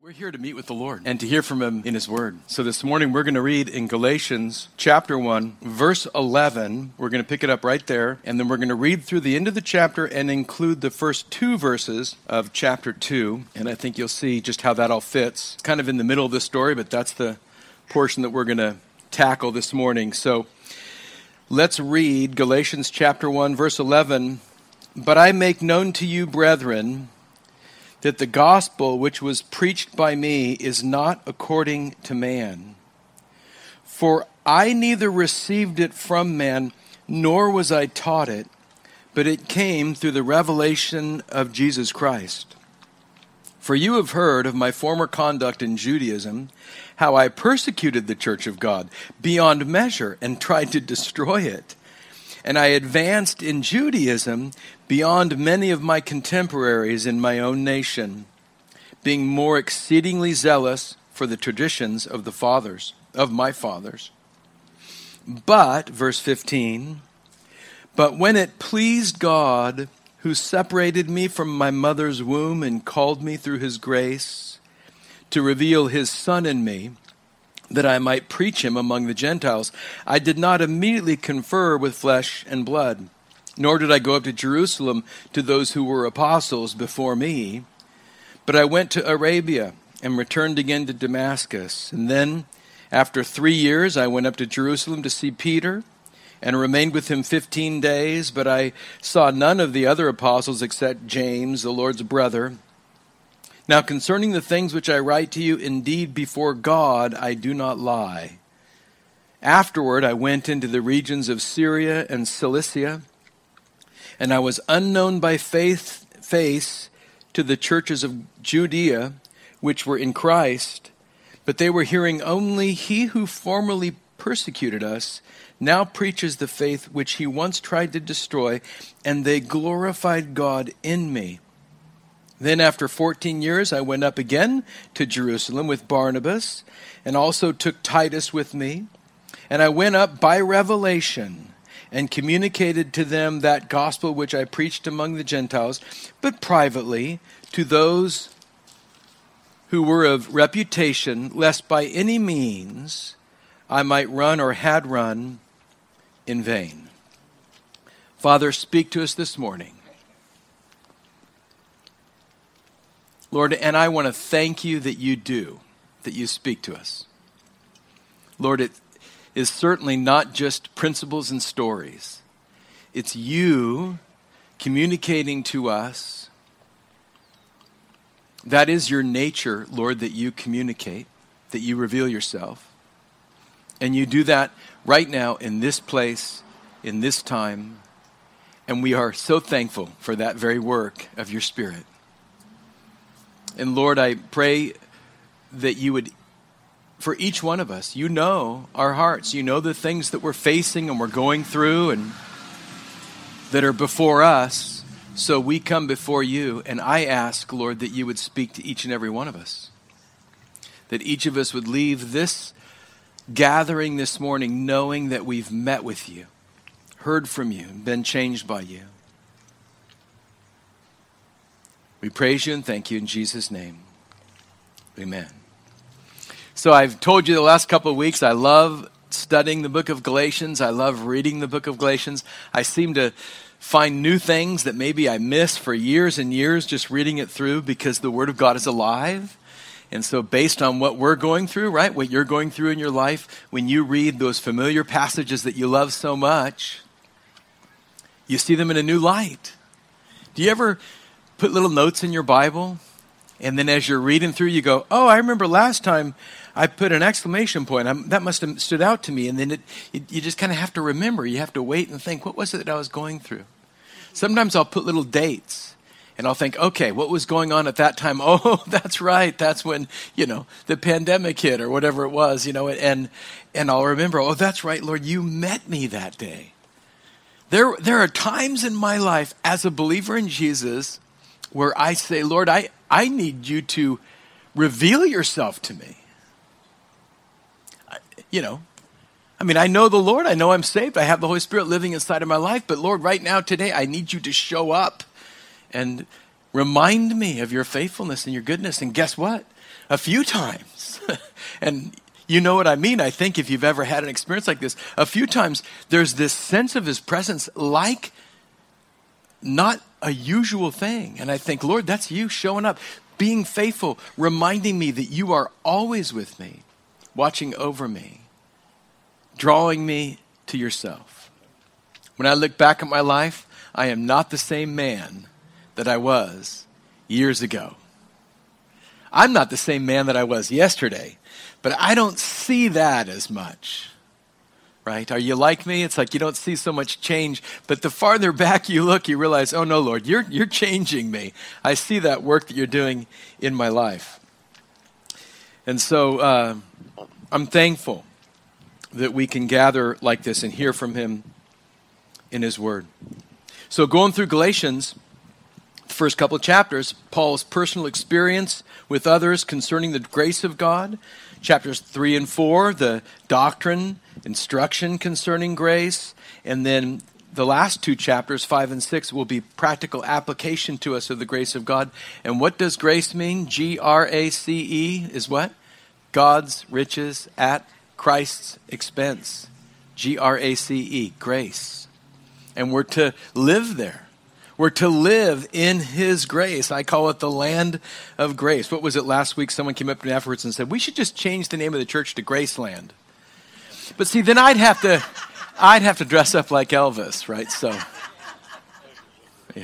We're here to meet with the Lord and to hear from Him in His Word. So this morning we're going to read in Galatians chapter 1, verse 11. We're going to pick it up right there, and then we're going to read through the end of the chapter and include the first two verses of chapter 2. And I think you'll see just how that all fits. It's kind of in the middle of the story, but that's the portion that we're going to tackle this morning. So let's read Galatians chapter 1, verse 11. But I make known to you, brethren, that the gospel which was preached by me is not according to man. For I neither received it from man, nor was I taught it, but it came through the revelation of Jesus Christ. For you have heard of my former conduct in Judaism, how I persecuted the church of God beyond measure and tried to destroy it. And I advanced in Judaism beyond many of my contemporaries in my own nation, being more exceedingly zealous for the traditions of the fathers, of my fathers. But, verse 15, but when it pleased God, who separated me from my mother's womb and called me through His grace, to reveal His Son in me, that I might preach Him among the Gentiles, I did not immediately confer with flesh and blood, nor did I go up to Jerusalem to those who were apostles before me, but I went to Arabia and returned again to Damascus. And then, after 3 years, I went up to Jerusalem to see Peter, and remained with him 15 days, but I saw none of the other apostles except James, the Lord's brother. Now concerning the things which I write to you, indeed before God I do not lie. Afterward I went into the regions of Syria and Cilicia, and I was unknown by face to the churches of Judea, which were in Christ, but they were hearing only, he who formerly persecuted us now preaches the faith which he once tried to destroy, and they glorified God in me. Then after 14 years, I went up again to Jerusalem with Barnabas, and also took Titus with me. And I went up by revelation and communicated to them that gospel which I preached among the Gentiles, but privately to those who were of reputation, lest by any means I might run or had run in vain. Father, speak to us this morning. Lord, and I want to thank you that you do, that you speak to us. Lord, it is certainly not just principles and stories. It's you communicating to us. That is your nature, Lord, that you communicate, that you reveal yourself. And you do that right now in this place, in this time. And we are so thankful for that very work of your Spirit. And Lord, I pray that you would, for each one of us, you know our hearts. You know the things that we're facing and we're going through and that are before us. So we come before you, and I ask, Lord, that you would speak to each and every one of us. That each of us would leave this gathering this morning knowing that we've met with you, heard from you, and been changed by you. We praise you and thank you in Jesus' name. Amen. So I've told you the last couple of weeks, I love studying the book of Galatians. I love reading the book of Galatians. I seem to find new things that maybe I missed for years and years just reading it through, because the Word of God is alive. And so based on what we're going through, right, what you're going through in your life, when you read those familiar passages that you love so much, you see them in a new light. Do you ever put little notes in your Bible, and then as you're reading through, you go, oh, I remember last time I put an exclamation point. That must have stood out to me. And then you just kind of have to remember. You have to wait and think, what was it that I was going through? Sometimes I'll put little dates, and I'll think, okay, what was going on at that time? Oh, that's right. That's when, the pandemic hit or whatever it was, and I'll remember, oh, that's right, Lord, you met me that day. There are times in my life as a believer in Jesus where I say, Lord, I need you to reveal yourself to me. I know the Lord. I know I'm saved. I have the Holy Spirit living inside of my life. But Lord, right now, today, I need you to show up and remind me of your faithfulness and your goodness. And guess what? a few times. And you know what I mean, I think, if you've ever had an experience like this. A few times, there's this sense of his presence like not a usual thing. And I think, Lord, that's you showing up, being faithful, reminding me that you are always with me, watching over me, drawing me to yourself. When I look back at my life, I am not the same man that I was years ago. I'm not the same man that I was yesterday, but I don't see that as much, right? Are you like me? It's like you don't see so much change, but the farther back you look, you realize, oh no, Lord, you're changing me. I see that work that you're doing in my life. And so I'm thankful that we can gather like this and hear from him in his word. So going through Galatians, the first couple of chapters, Paul's personal experience with others concerning the grace of God. Chapters 3 and 4, the doctrine, instruction concerning grace. And then the last two chapters, 5 and 6, will be practical application to us of the grace of God. And what does grace mean? G-R-A-C-E is what? God's riches at Christ's expense. G-R-A-C-E, grace. And we're to live there. We're to live in his grace. I call it the land of grace. What was it last week? Someone came up to me afterwards and said, we should just change the name of the church to Graceland. But see, then I'd have to dress up like Elvis, right? So, yeah.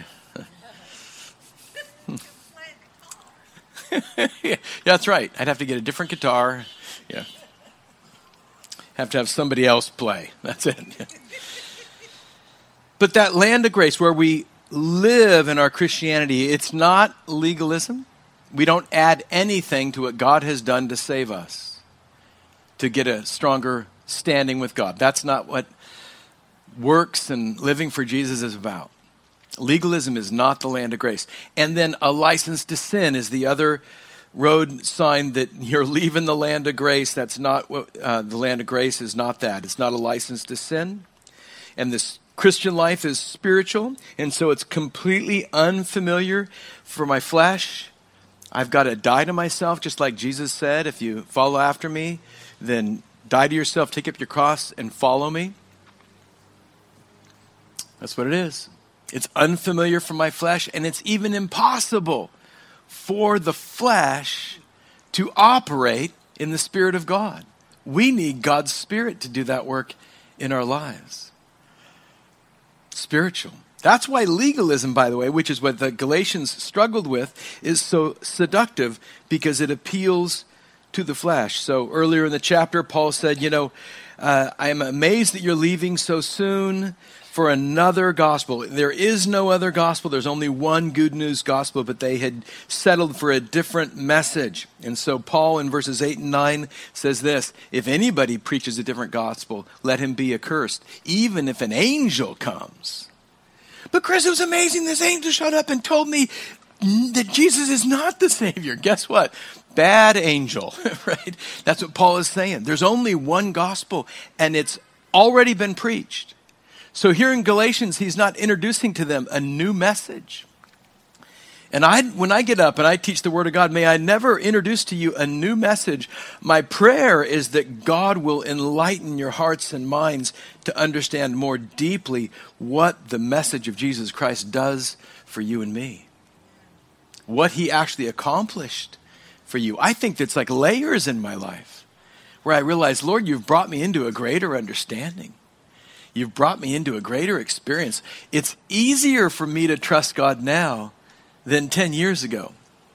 Yeah, that's right. I'd have to get a different guitar. Yeah. Have to have somebody else play. That's it. Yeah. But that land of grace where we live in our Christianity, it's not legalism. We don't add anything to what God has done to save us, to get a stronger standing with God. That's not what works and living for Jesus is about. Legalism is not the land of grace. And then a license to sin is the other road sign that you're leaving the land of grace. That's not what the land of grace is. Not that. It's not a license to sin. And this Christian life is spiritual, and so it's completely unfamiliar for my flesh. I've got to die to myself, just like Jesus said, if you follow after me, then die to yourself, take up your cross, and follow me. That's what it is. It's unfamiliar for my flesh, and it's even impossible for the flesh to operate in the Spirit of God. We need God's Spirit to do that work in our lives. Spiritual. That's why legalism, by the way, which is what the Galatians struggled with, is so seductive, because it appeals to the flesh. So earlier in the chapter, Paul said, I am amazed that you're leaving so soon for another gospel. There is no other gospel. There's only one good news gospel, but they had settled for a different message. And so Paul in verses 8 and 9 says this, if anybody preaches a different gospel, let him be accursed, even if an angel comes. But Chris, it was amazing. This angel showed up and told me that Jesus is not the Savior. Guess what? Bad angel, right? That's what Paul is saying. There's only one gospel, and it's already been preached. So here in Galatians, he's not introducing to them a new message. And when I get up and I teach the Word of God, may I never introduce to you a new message. My prayer is that God will enlighten your hearts and minds to understand more deeply what the message of Jesus Christ does for you and me. What he actually accomplished for you. I think that's like layers in my life where I realize, Lord, you've brought me into a greater understanding. You've brought me into a greater experience. It's easier for me to trust God now than 10 years ago.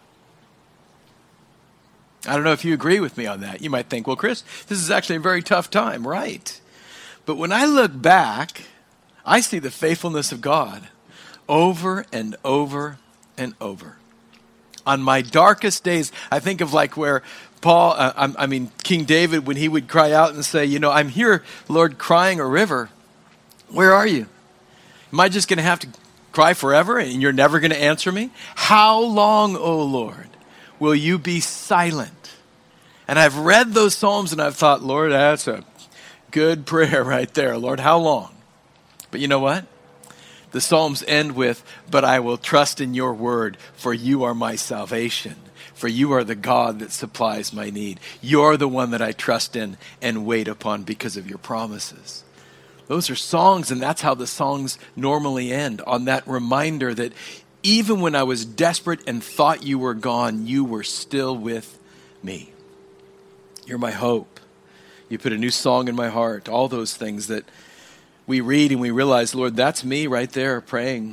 I don't know if you agree with me on that. You might think, well, Chris, this is actually a very tough time, right? But when I look back, I see the faithfulness of God over and over and over. On my darkest days, I think of like where King David, when he would cry out and say, I'm here, Lord, crying a river. Where are you? Am I just going to have to cry forever and you're never going to answer me? How long, O Lord, will you be silent? And I've read those Psalms and I've thought, Lord, that's a good prayer right there. Lord, how long? But you know what? The Psalms end with, but I will trust in your word, for you are my salvation. for you are the God that supplies my need. You're the one that I trust in and wait upon because of your promises. Those are songs, and that's how the songs normally end, on that reminder that even when I was desperate and thought you were gone, you were still with me. You're my hope. You put a new song in my heart. All those things that we read and we realize, Lord, that's me right there praying.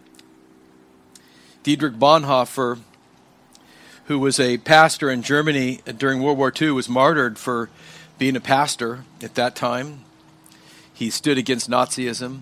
Dietrich Bonhoeffer, who was a pastor in Germany during World War II, was martyred for being a pastor at that time. He stood against Nazism.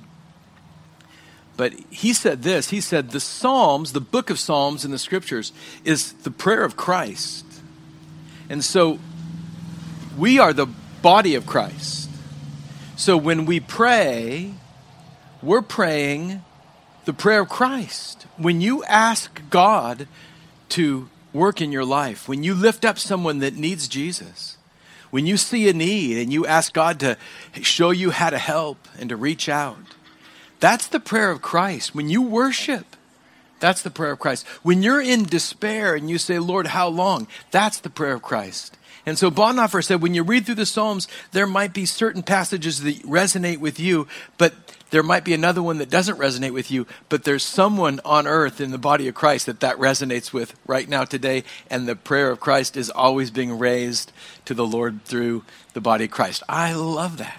But he said this, he said, the Psalms, the book of Psalms in the scriptures, is the prayer of Christ. And so we are the body of Christ. So when we pray, we're praying the prayer of Christ. When you ask God to work in your life, when you lift up someone that needs Jesus, when you see a need and you ask God to show you how to help and to reach out, that's the prayer of Christ. When you worship, that's the prayer of Christ. When you're in despair and you say, Lord, how long? That's the prayer of Christ. And so Bonhoeffer said, when you read through the Psalms, there might be certain passages that resonate with you, but there might be another one that doesn't resonate with you, but there's someone on earth in the body of Christ that resonates with right now today, and the prayer of Christ is always being raised to the Lord through the body of Christ. I love that.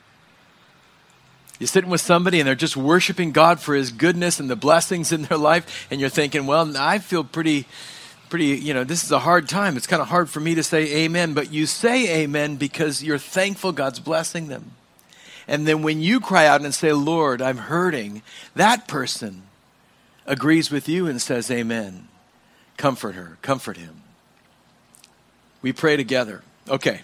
You're sitting with somebody and they're just worshiping God for his goodness and the blessings in their life, and you're thinking, well, I feel pretty, this is a hard time. It's kind of hard for me to say amen, but you say amen because you're thankful God's blessing them. And then when you cry out and say, Lord, I'm hurting, that person agrees with you and says amen. Comfort her, comfort him. We pray together. Okay.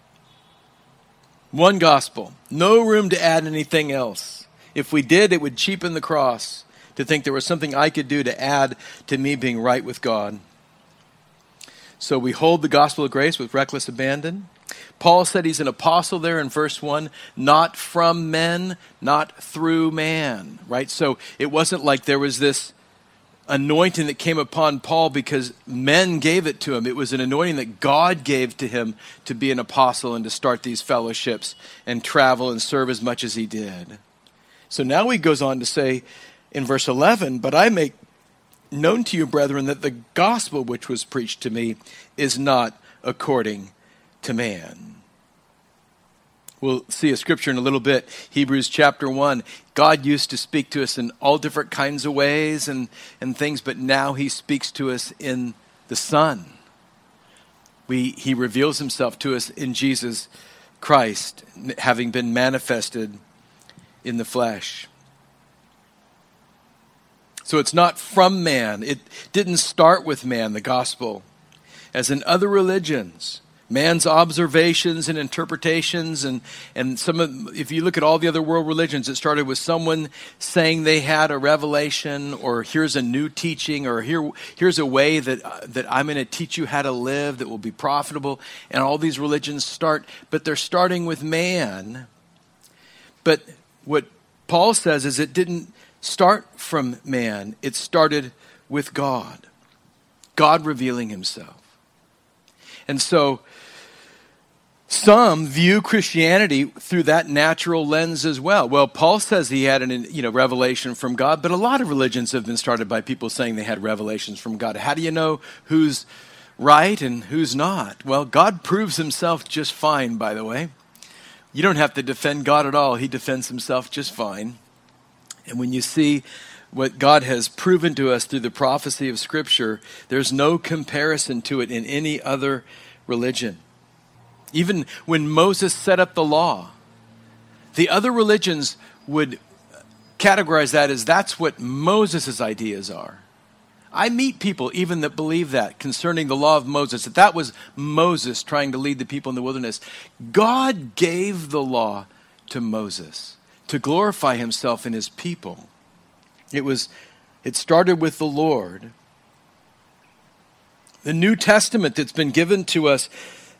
One gospel. No room to add anything else. If we did, it would cheapen the cross to think there was something I could do to add to me being right with God. So we hold the gospel of grace with reckless abandon. Paul said he's an apostle there in verse 1, not from men, not through man, right? So it wasn't like there was this anointing that came upon Paul because men gave it to him. It was an anointing that God gave to him to be an apostle and to start these fellowships and travel and serve as much as he did. So now he goes on to say in verse 11, but I make known to you, brethren, that the gospel which was preached to me is not according to man. We'll see a scripture in a little bit. Hebrews chapter 1. God used to speak to us in all different kinds of ways and things, but now he speaks to us in the Son. He reveals himself to us in Jesus Christ, having been manifested in the flesh. So it's not from man. It didn't start with man, the gospel. As in other religions, man's observations and interpretations and if you look at all the other world religions, it started with someone saying they had a revelation, or here's a new teaching, or here's a way that I'm going to teach you how to live that will be profitable. And all these religions start, but they're starting with man. But what Paul says is it didn't start from man. It started with God. God revealing himself. And so some view Christianity through that natural lens as well. Well, Paul says he had an revelation from God, but a lot of religions have been started by people saying they had revelations from God. How do you know who's right and who's not? Well, God proves himself just fine, by the way. You don't have to defend God at all. He defends himself just fine. And when you see what God has proven to us through the prophecy of Scripture, there's no comparison to it in any other religion. Even when Moses set up the law, the other religions would categorize that as that's what Moses' ideas are. I meet people even that believe that concerning the law of Moses, that was Moses trying to lead the people in the wilderness. God gave the law to Moses to glorify himself in his people. It started with the Lord. The New Testament that's been given to us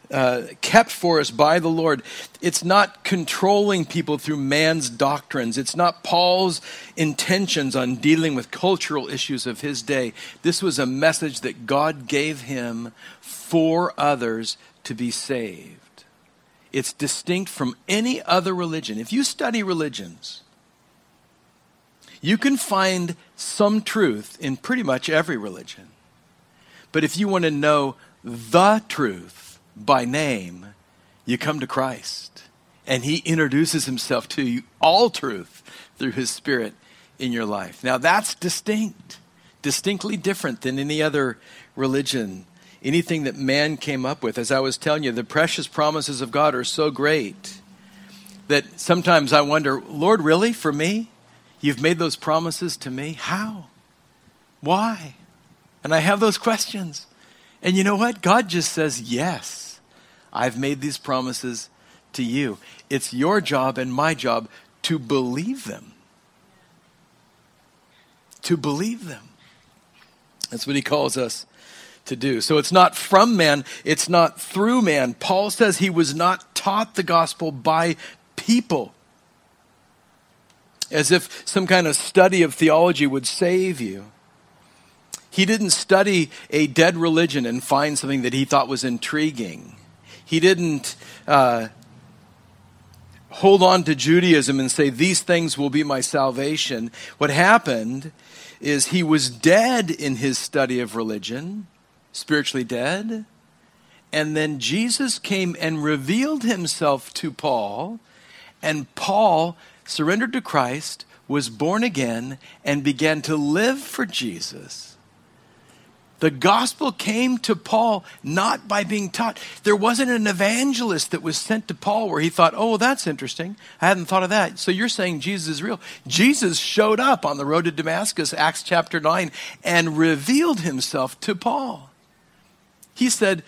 kept for us by the Lord. It's not controlling people through man's doctrines. It's not Paul's intentions on dealing with cultural issues of his day. This was a message that God gave him for others to be saved. It's distinct from any other religion. If you study religions, you can find some truth in pretty much every religion. But if you want to know the truth by name, you come to Christ, and he introduces himself to you, all truth, through his Spirit in your life. Now that's distinctly different than any other religion, anything that man came up with. As I was telling you, the precious promises of God are so great that sometimes I wonder, Lord, really, for me? You've made those promises to me? How? Why? And I have those questions. And you know what? God just says, yes. I've made these promises to you. It's your job and my job to believe them. To believe them. That's what he calls us to do. So it's not from man, it's not through man. Paul says he was not taught the gospel by people, as if some kind of study of theology would save you. He didn't study a dead religion and find something that he thought was intriguing. He didn't hold on to Judaism and say, these things will be my salvation. What happened is he was dead in his study of religion, spiritually dead. And then Jesus came and revealed himself to Paul. And Paul surrendered to Christ, was born again, and began to live for Jesus. The gospel came to Paul not by being taught. There wasn't an evangelist that was sent to Paul where he thought, oh, that's interesting. I hadn't thought of that. So you're saying Jesus is real. Jesus showed up on the road to Damascus, Acts chapter 9, and revealed himself to Paul. He said,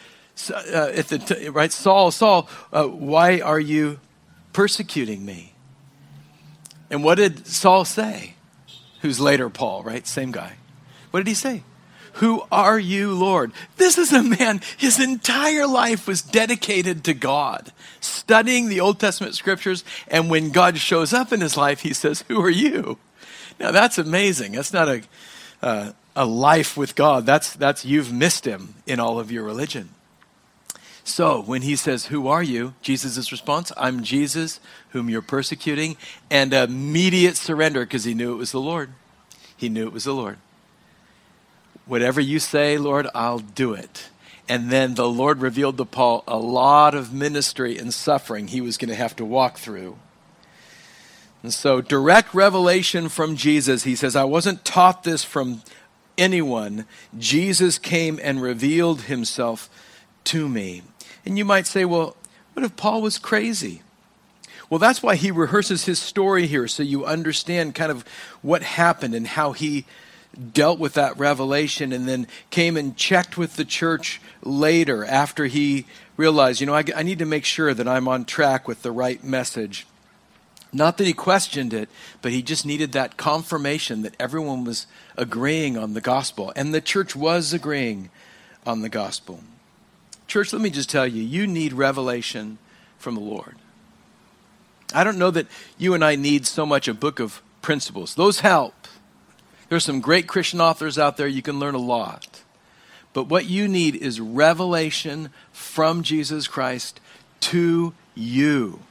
Saul, Saul, why are you persecuting me? And what did Saul say? Who's later Paul, right? Same guy. What did he say? Who are you, Lord? This is a man, his entire life was dedicated to God, studying the Old Testament scriptures, and when God shows up in his life, he says, who are you? Now that's amazing. That's not a life with God. That's you've missed him in all of your religion. So when he says, who are you? Jesus' response, I'm Jesus whom you're persecuting, and immediate surrender because he knew it was the Lord. He knew it was the Lord. Whatever you say, Lord, I'll do it. And then the Lord revealed to Paul a lot of ministry and suffering he was going to have to walk through. And so direct revelation from Jesus. He says, I wasn't taught this from anyone. Jesus came and revealed himself to me. And you might say, well, what if Paul was crazy? Well, that's why he rehearses his story here, so you understand kind of what happened and how he dealt with that revelation, and then came and checked with the church later after he realized, I need to make sure that I'm on track with the right message. Not that he questioned it, but he just needed that confirmation that everyone was agreeing on the gospel, and the church was agreeing on the gospel. Church, let me just tell you, you need revelation from the Lord. I don't know that you and I need so much a book of principles. Those help. There's some great Christian authors out there. You can learn a lot. But what you need is revelation from Jesus Christ to you.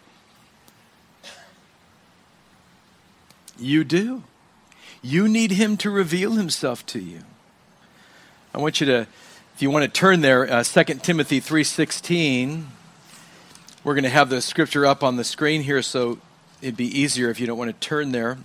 You do. You need him to reveal himself to you. I want you to, if you want to turn there, 2 Timothy 3:16. We're going to have the scripture up on the screen here, so it'd be easier if you don't want to turn there.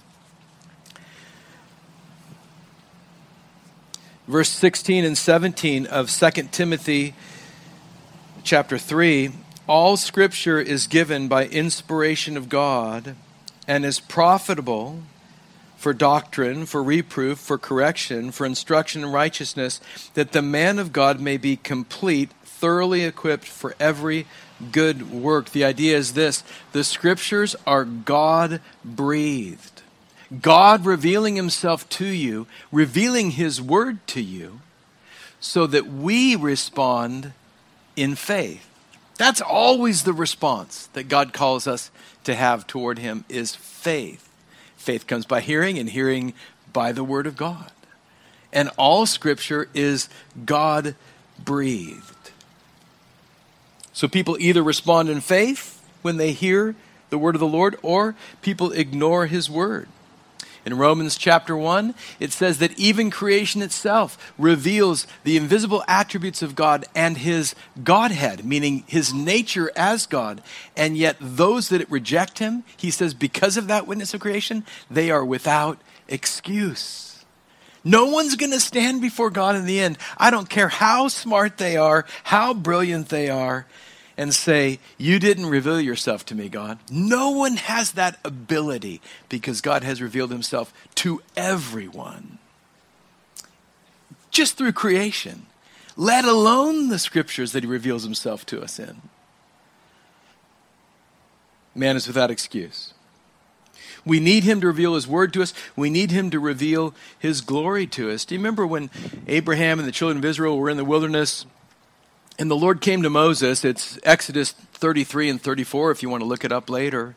Verse 16 and 17 of 2 Timothy chapter 3, all scripture is given by inspiration of God and is profitable for doctrine, for reproof, for correction, for instruction in righteousness, that the man of God may be complete, thoroughly equipped for every good work. The idea is this: the scriptures are God-breathed. God revealing himself to you, revealing his word to you, so that we respond in faith. That's always the response that God calls us to have toward him is faith. Faith comes by hearing, and hearing by the word of God. And all Scripture is God-breathed. So people either respond in faith when they hear the word of the Lord, or people ignore his word. In Romans chapter 1, it says that even creation itself reveals the invisible attributes of God and his Godhead, meaning his nature as God. And yet those that reject him, he says, because of that witness of creation, they are without excuse. No one's going to stand before God in the end. I don't care how smart they are, how brilliant they are, and say, you didn't reveal yourself to me, God. No one has that ability because God has revealed himself to everyone. Just through creation, let alone the Scriptures that he reveals himself to us in. Man is without excuse. We need him to reveal his word to us. We need him to reveal his glory to us. Do you remember when Abraham and the children of Israel were in the wilderness? And the Lord came to Moses. It's Exodus 33 and 34 if you want to look it up later.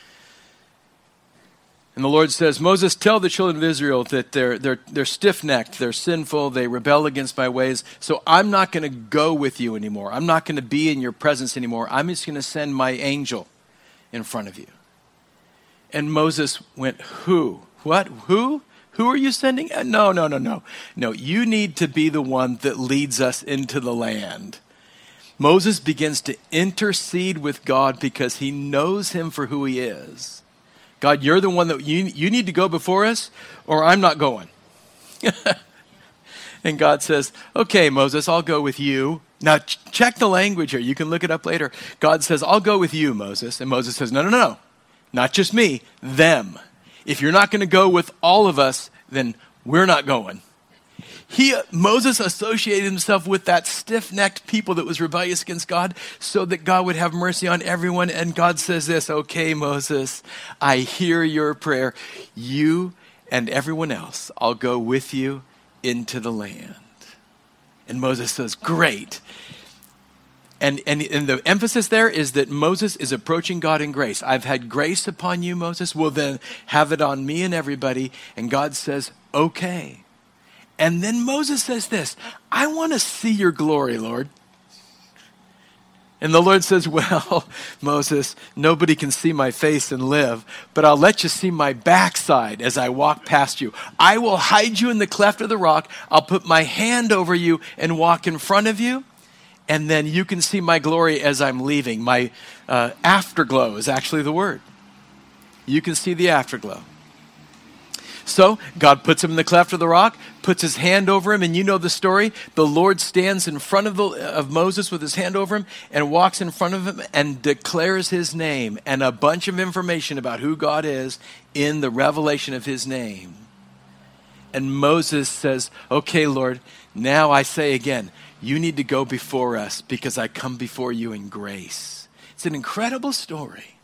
And the Lord says, Moses, tell the children of Israel that they're stiff-necked, they're sinful, they rebel against my ways, so I'm not going to go with you anymore. I'm not going to be in your presence anymore. I'm just going to send my angel in front of you. And Moses went, who? What? Who? Who are you sending? No. No, you need to be the one that leads us into the land. Moses begins to intercede with God because he knows him for who he is. God, you're the one that you need to go before us, or I'm not going. And God says, okay, Moses, I'll go with you. Now, check the language here. You can look it up later. God says, I'll go with you, Moses. And Moses says, no. Not just me, them. If you're not going to go with all of us, then we're not going. Moses associated himself with that stiff-necked people that was rebellious against God so that God would have mercy on everyone. And God says this, okay, Moses, I hear your prayer. You and everyone else, I'll go with you into the land. And Moses says, great. And the emphasis there is that Moses is approaching God in grace. I've had grace upon you, Moses. Well, then have it on me and everybody. And God says, okay. And then Moses says this, I want to see your glory, Lord. And the Lord says, well, Moses, nobody can see my face and live, but I'll let you see my backside as I walk past you. I will hide you in the cleft of the rock. I'll put my hand over you and walk in front of you. And then you can see my glory as I'm leaving. My afterglow is actually the word. You can see the afterglow. So God puts him in the cleft of the rock, puts his hand over him, and you know the story. The Lord stands in front of Moses with his hand over him and walks in front of him and declares his name and a bunch of information about who God is in the revelation of his name. And Moses says, okay, Lord, now I say again, you need to go before us because I come before you in grace. It's an incredible story.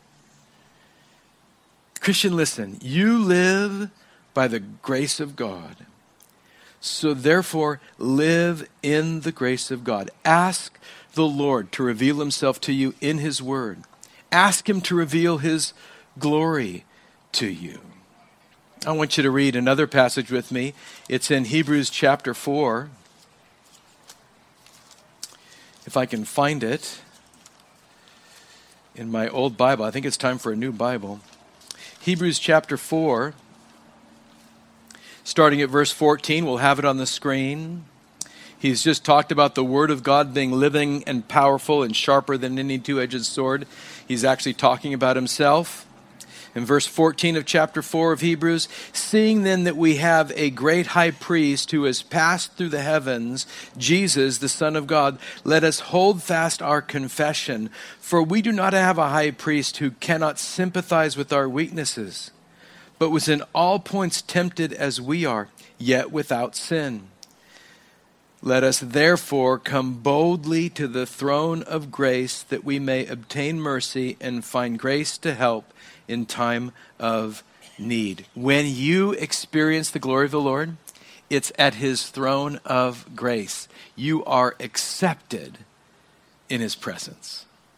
Christian, listen, you live by the grace of God. So therefore, live in the grace of God. Ask the Lord to reveal himself to you in his word. Ask him to reveal his glory to you. I want you to read another passage with me. It's in Hebrews chapter 4. If I can find it in my old Bible. I think it's time for a new Bible. Hebrews chapter 4. Starting at verse 14, we'll have it on the screen. He's just talked about the Word of God being living and powerful and sharper than any two-edged sword. He's actually talking about himself. In verse 14 of chapter 4 of Hebrews, seeing then that we have a great high priest who has passed through the heavens, Jesus, the Son of God, let us hold fast our confession. For we do not have a high priest who cannot sympathize with our weaknesses, but was in all points tempted as we are, yet without sin. Let us therefore come boldly to the throne of grace that we may obtain mercy and find grace to help in time of need. When you experience the glory of the Lord, it's at his throne of grace. You are accepted in his presence.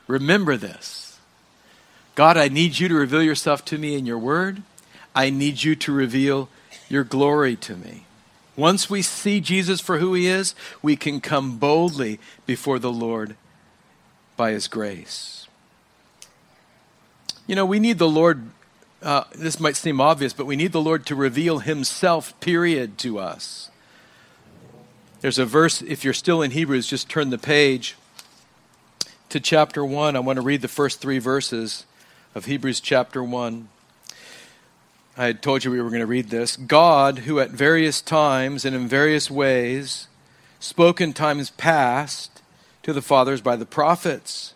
Remember this. God, I need you to reveal yourself to me in your word. I need you to reveal your glory to me. Once we see Jesus for who he is, we can come boldly before the Lord by his grace. You know, we need the Lord, this might seem obvious, but we need the Lord to reveal himself, period, to us. There's a verse, if you're still in Hebrews, just turn the page to chapter 1. I want to read the first 3 verses of Hebrews chapter 1. I had told you we were going to read this. God, who at various times and in various ways spoke in times past to the fathers by the prophets,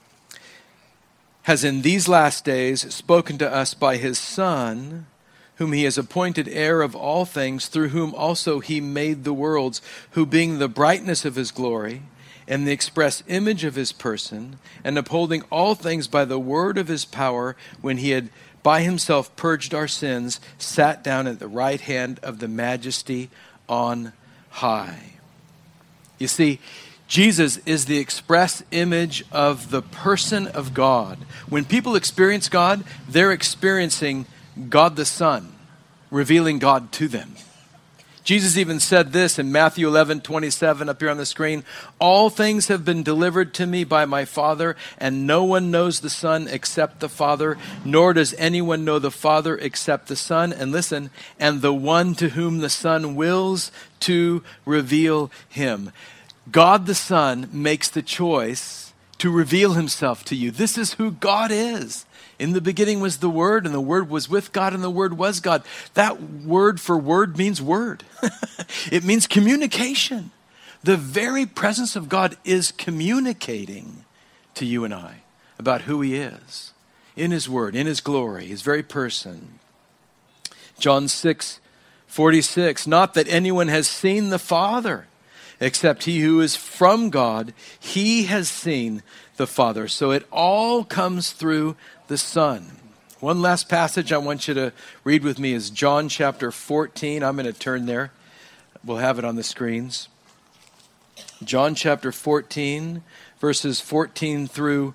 has in these last days spoken to us by his Son, whom he has appointed heir of all things, through whom also he made the worlds, who being the brightness of his glory and the express image of his person, and upholding all things by the word of his power, when he had by himself purged our sins, sat down at the right hand of the majesty on high. You see, Jesus is the express image of the person of God. When people experience God, they're experiencing God the Son, revealing God to them. Jesus even said this in Matthew 11:27 up here on the screen. All things have been delivered to me by my Father, and no one knows the Son except the Father, nor does anyone know the Father except the Son. And listen, and the one to whom the Son wills to reveal him. God the Son makes the choice to reveal himself to you. This is who God is. In the beginning was the Word, and the Word was with God, and the Word was God. That word for word means word. It means communication. The very presence of God is communicating to you and I about who he is in his word, in his glory, his very person. John 6:46, not that anyone has seen the Father, except he who is from God, he has seen the Father. So it all comes through the Son. One last passage I want you to read with me is John chapter 14. I'm going to turn there. We'll have it on the screens. John chapter 14, verses 14 through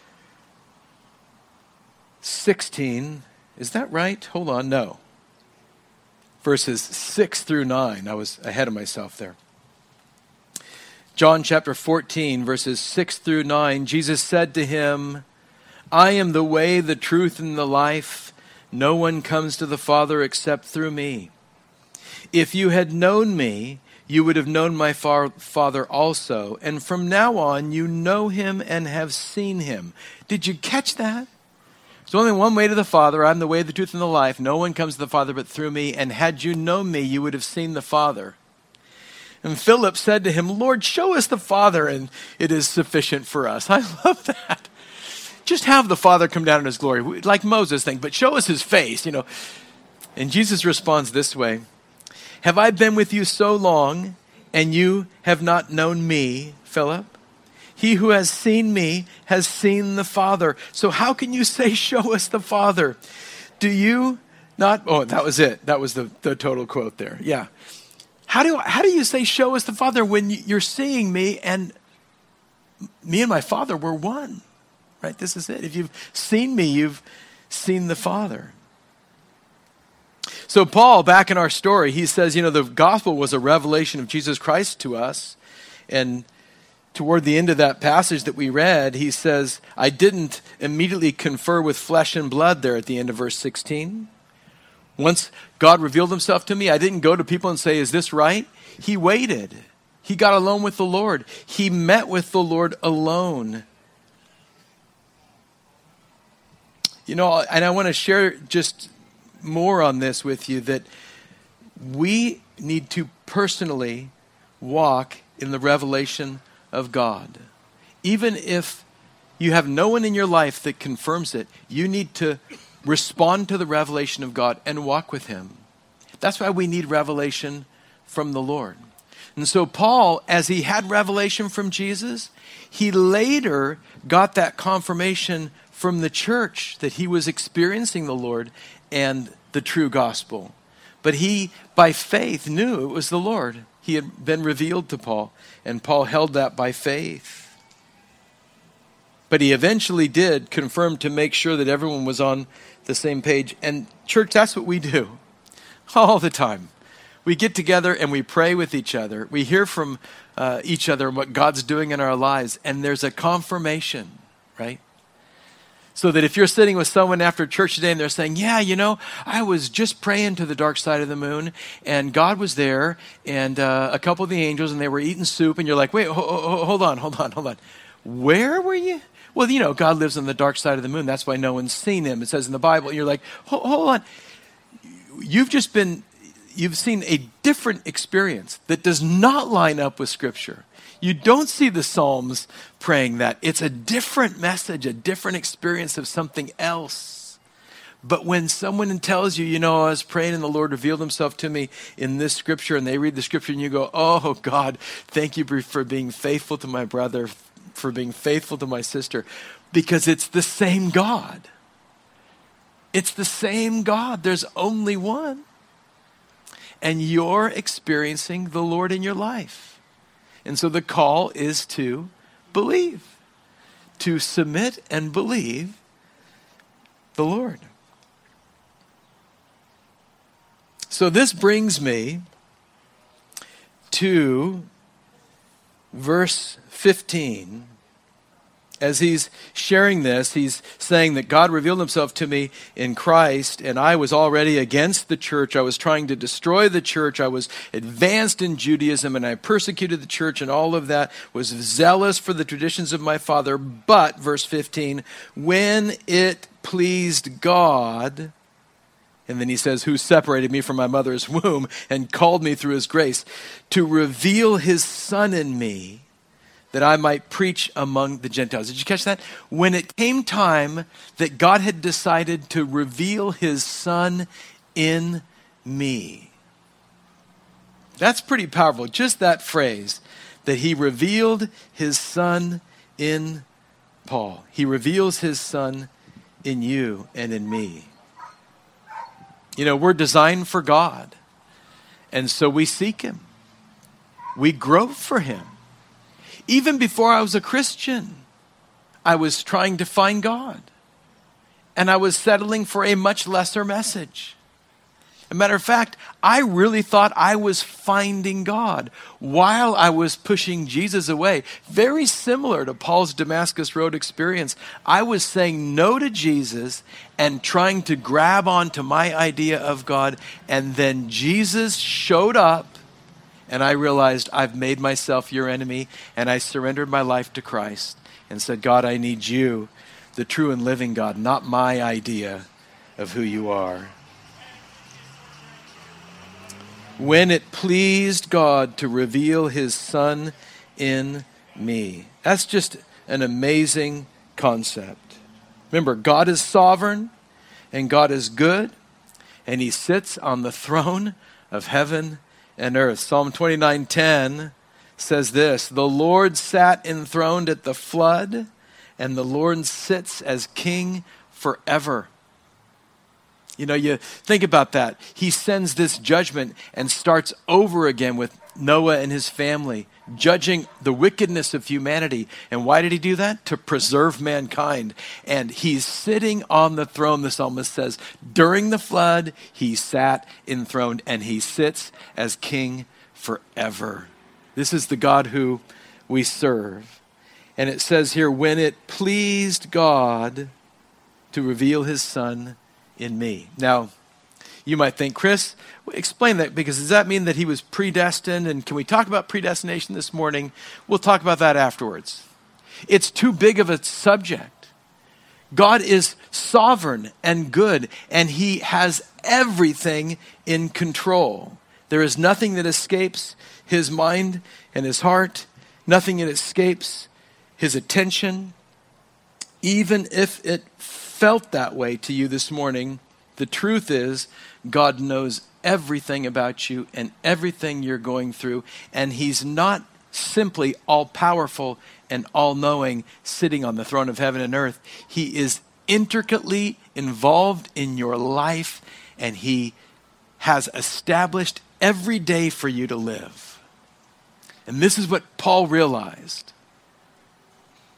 16. Is that right? Hold on, no. Verses 6 through 9. I was ahead of myself there. John chapter 14, verses 6 through 9. Jesus said to him, I am the way, the truth, and the life. No one comes to the Father except through me. If you had known me, you would have known my Father also. And from now on, you know him and have seen him. Did you catch that? There's only one way to the Father. I'm the way, the truth, and the life. No one comes to the Father but through me. And had you known me, you would have seen the Father. And Philip said to him, Lord, show us the Father, and it is sufficient for us. I love that. Just have the Father come down in his glory, like Moses thing, but show us his face, you know. And Jesus responds this way, have I been with you so long, and you have not known me, Philip? He who has seen me has seen the Father. So how can you say, show us the Father? Do you not? Oh, that was it. That was the total quote there. Yeah. How do you say, show us the Father, when you're seeing me and my Father were one? Right? This is it. If you've seen me, you've seen the Father. So Paul, back in our story, he says, the gospel was a revelation of Jesus Christ to us. And toward the end of that passage that we read, he says, I didn't immediately confer with flesh and blood there at the end of verse 16. Once God revealed himself to me, I didn't go to people and say, is this right? He waited. He got alone with the Lord. He met with the Lord alone. And I want to share just more on this with you, that we need to personally walk in the revelation of God. Even if you have no one in your life that confirms it, you need to respond to the revelation of God and walk with him. That's why we need revelation from the Lord. And so Paul, as he had revelation from Jesus, he later got that confirmation from the church that he was experiencing the Lord and the true gospel. But he, by faith, knew it was the Lord. He had been revealed to Paul, and Paul held that by faith. But he eventually did confirm to make sure that everyone was on the same page. And church, that's what we do all the time. We get together and we pray with each other. We hear from each other what God's doing in our lives. And there's a confirmation, right? So that if you're sitting with someone after church today and they're saying, yeah, I was just praying to the dark side of the moon and God was there and a couple of the angels and they were eating soup. And you're like, wait, hold on. Where were you? Well, God lives on the dark side of the moon. That's why no one's seen him. It says in the Bible. And you're like, hold on. You've seen a different experience that does not line up with Scripture. You don't see the Psalms praying that. It's a different message, a different experience of something else. But when someone tells you, I was praying and the Lord revealed himself to me in this Scripture, and they read the Scripture and you go, oh God, thank you for being faithful to my brother, for being faithful to my sister, because it's the same God. It's the same God. There's only one. And you're experiencing the Lord in your life. And so the call is to believe, to submit and believe the Lord. So this brings me to verse 15. As he's sharing this, he's saying that God revealed himself to me in Christ, and I was already against the church. I was trying to destroy the church. I was advanced in Judaism, and I persecuted the church, and all of that, was zealous for the traditions of my father. But, verse 15, when it pleased God, and then he says, who separated me from my mother's womb and called me through his grace, to reveal his Son in me, that I might preach among the Gentiles. Did you catch that? When it came time that God had decided to reveal his Son in me. That's pretty powerful. Just that phrase, that he revealed his Son in Paul. He reveals his Son in you and in me. We're designed for God. And so we seek him. We grope for him. Even before I was a Christian, I was trying to find God. And I was settling for a much lesser message. As a matter of fact, I really thought I was finding God while I was pushing Jesus away. Very similar to Paul's Damascus Road experience. I was saying no to Jesus and trying to grab onto my idea of God. And then Jesus showed up. And I realized I've made myself your enemy, and I surrendered my life to Christ and said, God, I need you, the true and living God, not my idea of who you are. When it pleased God to reveal his Son in me. That's just an amazing concept. Remember, God is sovereign, and God is good, and he sits on the throne of heaven and earth. Psalm 29:10 says this, the Lord sat enthroned at the flood, and the Lord sits as king forever. You think about that. He sends this judgment and starts over again with Noah and his family, judging the wickedness of humanity. And why did he do that? To preserve mankind. And he's sitting on the throne, the psalmist says. During the flood, he sat enthroned, and he sits as king forever. This is the God who we serve. And it says here, when it pleased God to reveal his Son in me. Now, you might think, Chris, explain that, because does that mean that he was predestined? And can we talk about predestination this morning? We'll talk about that afterwards. It's too big of a subject. God is sovereign and good, and he has everything in control. There is nothing that escapes his mind and his heart, nothing that escapes his attention. Even if it felt that way to you this morning, the truth is God knows everything about you and everything you're going through, and he's not simply all-powerful and all-knowing, sitting on the throne of heaven and earth. He is intricately involved in your life, and he has established every day for you to live. And this is what Paul realized.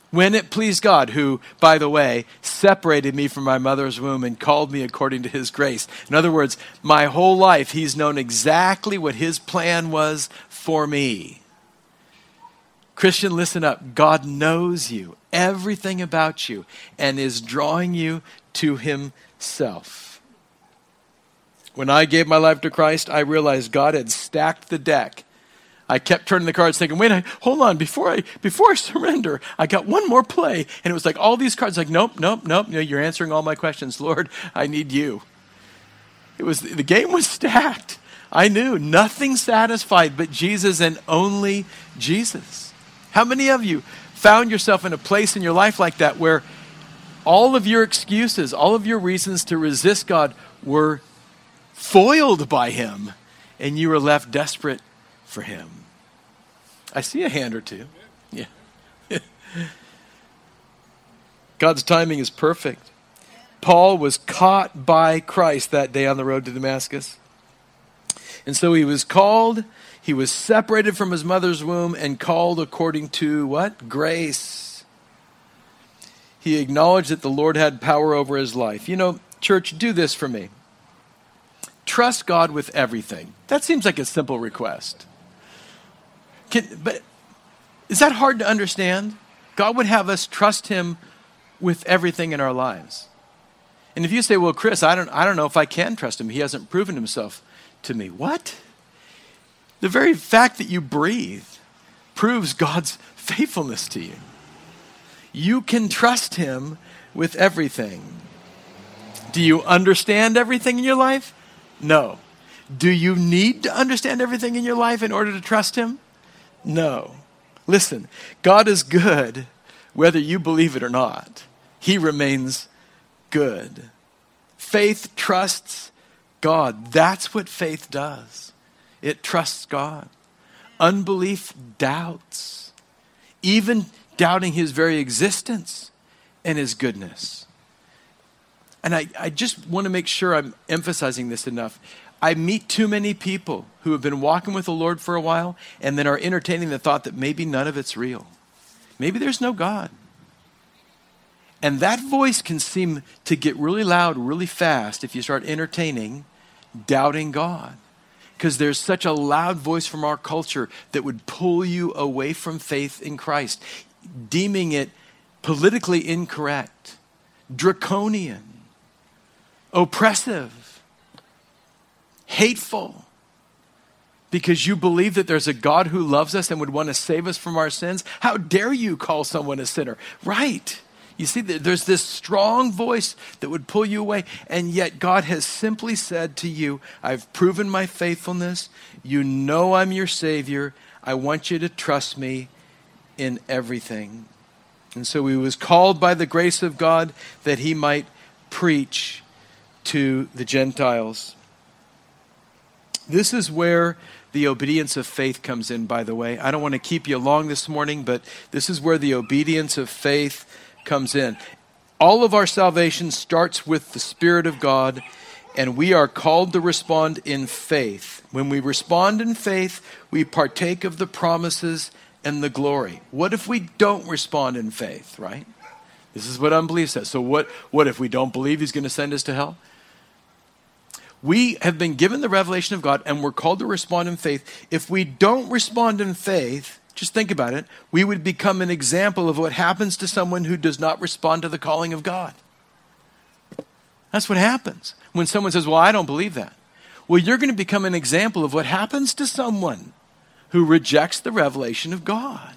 When it pleased God, who, by the way, separated me from my mother's womb and called me according to his grace. In other words, my whole life, he's known exactly what his plan was for me. Christian, listen up. God knows you, everything about you, and is drawing you to himself. When I gave my life to Christ, I realized God had stacked the deck. I kept turning the cards thinking, wait, hold on, before I surrender, I got one more play. And it was like all these cards, like, nope. You're answering all my questions. Lord, I need you. The game was stacked. I knew nothing satisfied but Jesus and only Jesus. How many of you found yourself in a place in your life like that where all of your excuses, all of your reasons to resist God were foiled by him and you were left desperate for him? I see a hand or two. Yeah. God's timing is perfect. Paul was caught by Christ that day on the road to Damascus. And so he was called, he was separated from his mother's womb and called according to what? Grace. He acknowledged that the Lord had power over his life. You know, church, do this for me. Trust God with everything. That seems like a simple request. But is that hard to understand? God would have us trust him with everything in our lives. And if you say, well, Chris, I don't know if I can trust him. He hasn't proven himself to me. What? The very fact that you breathe proves God's faithfulness to you. You can trust him with everything. Do you understand everything in your life? No. Do you need to understand everything in your life in order to trust him? No. Listen, God is good whether you believe it or not. He remains good. Faith trusts God. That's what faith does. It trusts God. Unbelief doubts, even doubting his very existence and his goodness. And I just want to make sure I'm emphasizing this enough. I meet too many people who have been walking with the Lord for a while and then are entertaining the thought that maybe none of it's real. Maybe there's no God. And that voice can seem to get really loud really fast if you start entertaining doubting God. Because there's such a loud voice from our culture that would pull you away from faith in Christ, deeming it politically incorrect, draconian, oppressive, hateful, because you believe that there's a God who loves us and would want to save us from our sins. How dare you call someone a sinner? Right. You see, there's this strong voice that would pull you away. And yet God has simply said to you, I've proven my faithfulness. You know I'm your Savior. I want you to trust me in everything. And so he was called by the grace of God that he might preach to the Gentiles. This is where the obedience of faith comes in, by the way. I don't want to keep you long this morning, but this is where the obedience of faith comes in. All of our salvation starts with the Spirit of God, and we are called to respond in faith. When we respond in faith, we partake of the promises and the glory. What if we don't respond in faith, right? This is what unbelief says. So what if we don't believe he's going to send us to hell? We have been given the revelation of God and we're called to respond in faith. If we don't respond in faith, just think about it, we would become an example of what happens to someone who does not respond to the calling of God. That's what happens when someone says, well, I don't believe that. Well, you're going to become an example of what happens to someone who rejects the revelation of God.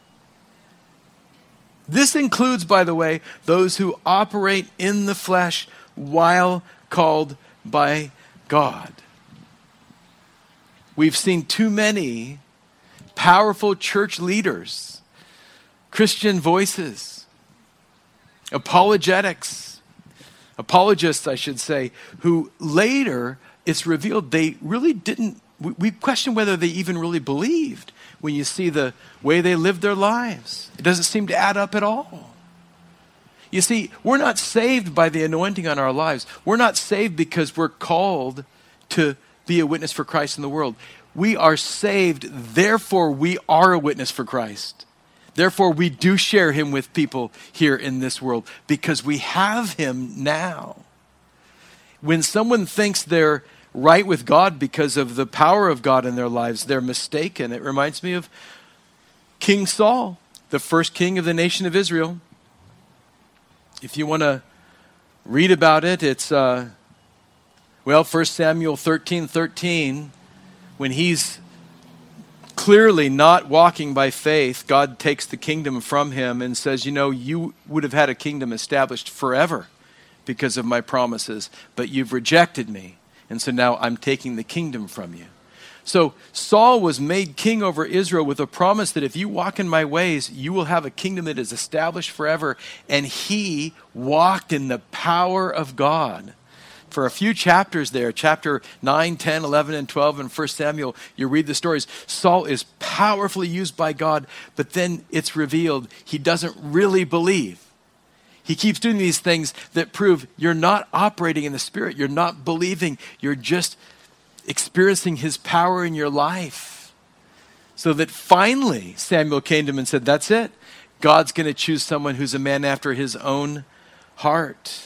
This includes, by the way, those who operate in the flesh while called by God. We've seen too many powerful church leaders, Christian voices, apologists, I should say, who later it's revealed they really didn't, we question whether they even really believed when you see the way they lived their lives. It doesn't seem to add up at all. You see, we're not saved by the anointing on our lives. We're not saved because we're called to be a witness for Christ in the world. We are saved, therefore we are a witness for Christ. Therefore, we do share him with people here in this world because we have him now. When someone thinks they're right with God because of the power of God in their lives, they're mistaken. It reminds me of King Saul, the first king of the nation of Israel. If you want to read about it, it's 1 Samuel 13:13. When he's clearly not walking by faith, God takes the kingdom from him and says, you would have had a kingdom established forever because of my promises, but you've rejected me, and so now I'm taking the kingdom from you. So Saul was made king over Israel with a promise that if you walk in my ways, you will have a kingdom that is established forever, and he walked in the power of God. For a few chapters there, chapter 9, 10, 11, and 12 in 1 Samuel, you read the stories. Saul is powerfully used by God, but then it's revealed he doesn't really believe. He keeps doing these things that prove you're not operating in the Spirit. You're not believing. You're just experiencing his power in your life. So that finally Samuel came to him and said, that's it. God's going to choose someone who's a man after his own heart.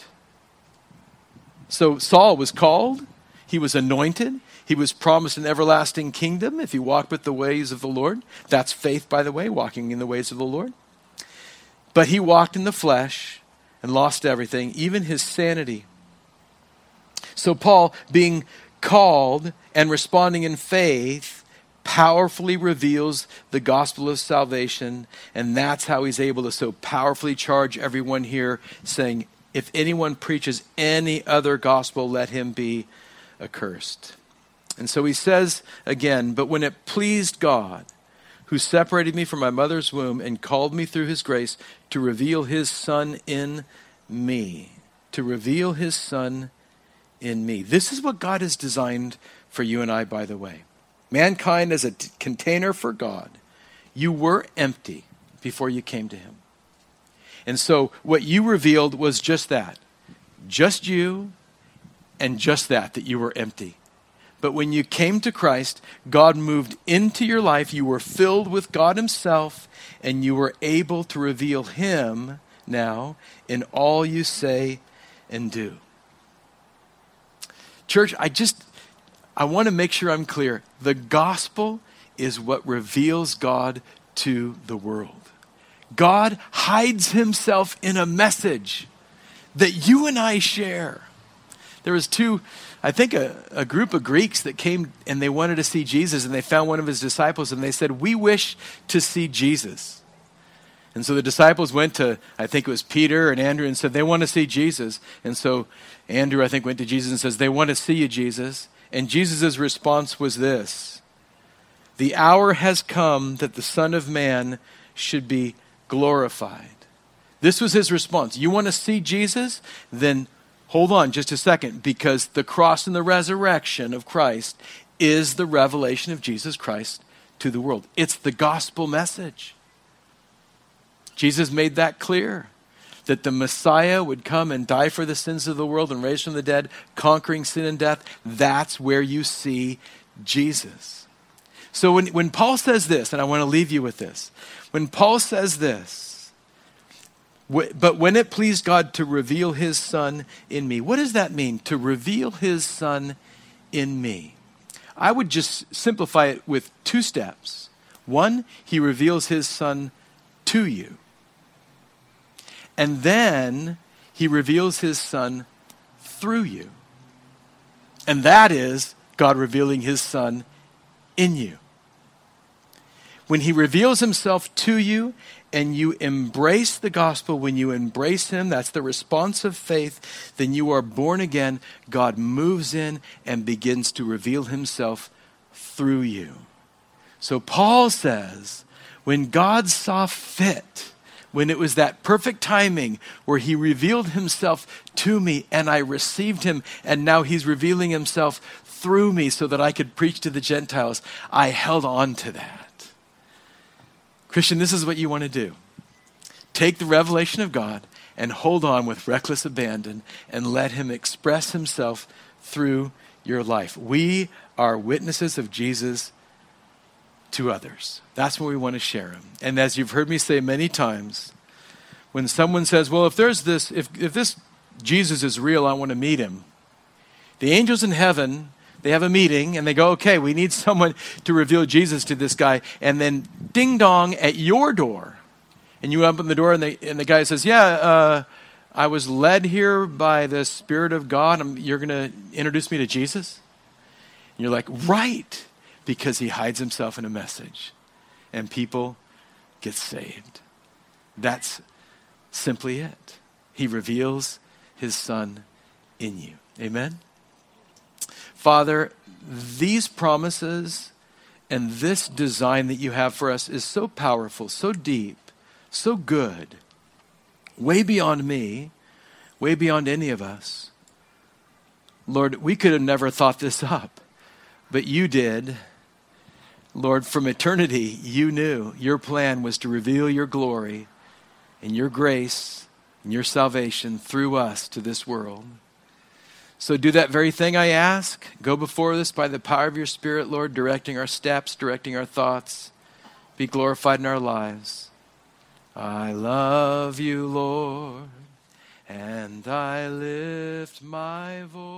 So Saul was called, he was anointed, he was promised an everlasting kingdom if he walked with the ways of the Lord. That's faith, by the way, walking in the ways of the Lord. But he walked in the flesh and lost everything, even his sanity. So Paul, being called and responding in faith, powerfully reveals the gospel of salvation, and that's how he's able to so powerfully charge everyone here, saying, if anyone preaches any other gospel, let him be accursed. And so he says again, but when it pleased God, who separated me from my mother's womb and called me through his grace to reveal his Son in me, to reveal his Son in me. This is what God has designed for you and I, by the way. Mankind as a container for God. You were empty before you came to him. And so what you revealed was just that. Just you and just that you were empty. But when you came to Christ, God moved into your life. You were filled with God himself, and you were able to reveal him now in all you say and do. Church, I want to make sure I'm clear. The gospel is what reveals God to the world. God hides himself in a message that you and I share. There was a group of Greeks that came and they wanted to see Jesus, and they found one of his disciples and they said, we wish to see Jesus. And so the disciples went to, I think it was Peter and Andrew, and said, they want to see Jesus. And so Andrew, I think, went to Jesus and says, they want to see you, Jesus. And Jesus' response was this: the hour has come that the Son of Man should be glorified. This was his response. You want to see Jesus? Then hold on just a second, because the cross and the resurrection of Christ is the revelation of Jesus Christ to the world. It's the gospel message. Jesus made that clear, that the Messiah would come and die for the sins of the world and raise from the dead, conquering sin and death. That's where you see Jesus. So when Paul says this, and I want to leave you with this, when Paul says this, but when it pleased God to reveal his Son in me, what does that mean, to reveal his Son in me? I would just simplify it with two steps. One, he reveals his Son to you. And then he reveals his Son through you. And that is God revealing his Son in you. When he reveals himself to you and you embrace the gospel, when you embrace him, that's the response of faith, then you are born again. God moves in and begins to reveal himself through you. So Paul says, when God saw fit, when it was that perfect timing where he revealed himself to me and I received him, and now he's revealing himself through me so that I could preach to the Gentiles, I held on to that. Christian, this is what you want to do. Take the revelation of God and hold on with reckless abandon and let him express himself through your life. We are witnesses of Jesus to others. That's when we want to share him. And as you've heard me say many times, when someone says, well, if this Jesus is real, I want to meet him. The angels in heaven, they have a meeting and they go, okay, we need someone to reveal Jesus to this guy. And then ding dong at your door. And you open the door and the guy says, I was led here by the Spirit of God. You're going to introduce me to Jesus? And you're like, right, because he hides himself in a message and people get saved. That's simply it. He reveals his Son in you. Amen? Father, these promises and this design that you have for us is so powerful, so deep, so good, way beyond me, way beyond any of us. Lord, we could have never thought this up, but you did. Lord, from eternity, you knew your plan was to reveal your glory and your grace and your salvation through us to this world. So do that very thing I ask. Go before us by the power of your Spirit, Lord, directing our steps, directing our thoughts. Be glorified in our lives. I love you, Lord, and I lift my voice.